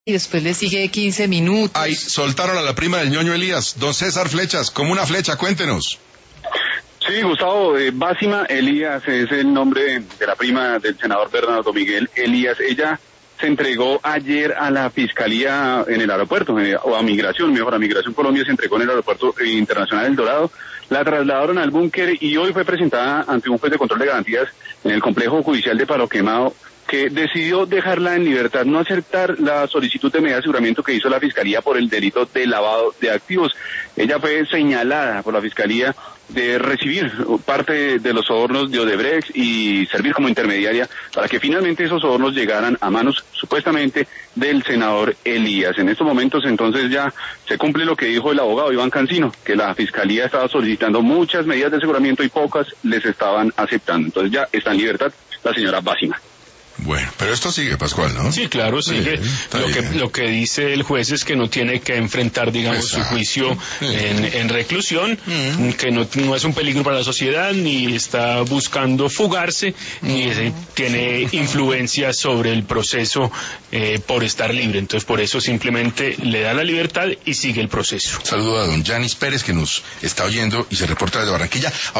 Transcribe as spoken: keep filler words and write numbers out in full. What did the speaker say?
Y después le sigue quince minutos. Ay, soltaron a la prima del ñoño Elías, don César Flechas, como una flecha, cuéntenos. Sí, Gustavo, eh, Básima Elías es el nombre de la prima del senador Bernardo Miguel Elías. Ella se entregó ayer a la Fiscalía en el aeropuerto, eh, o a Migración, mejor a Migración Colombia, se entregó en el aeropuerto internacional El Dorado. La trasladaron al búnker y hoy fue presentada ante un juez de control de garantías en el complejo judicial de Palo Quemado, que decidió dejarla en libertad, no aceptar la solicitud de medida de aseguramiento que hizo la Fiscalía por el delito de lavado de activos. Ella fue señalada por la Fiscalía de recibir parte de los sobornos de Odebrecht y servir como intermediaria para que finalmente esos sobornos llegaran a manos supuestamente del senador Elías. En estos momentos entonces ya se cumple lo que dijo el abogado Iván Cancino, que la Fiscalía estaba solicitando muchas medidas de aseguramiento y pocas les estaban aceptando. Entonces ya está en libertad la señora Básima. Bueno, pero esto sigue, Pascual, ¿no? Sí, claro, sigue. Sí, lo que lo que dice el juez es que no tiene que enfrentar, digamos, Exacto. su juicio en, en reclusión, mm. que no, no es un peligro para la sociedad, ni está buscando fugarse, mm. ni es, tiene influencia sobre el proceso eh, por estar libre. Entonces, por eso simplemente le da la libertad y sigue el proceso. Saludo a don Yanis Pérez, que nos está oyendo y se reporta desde Barranquilla.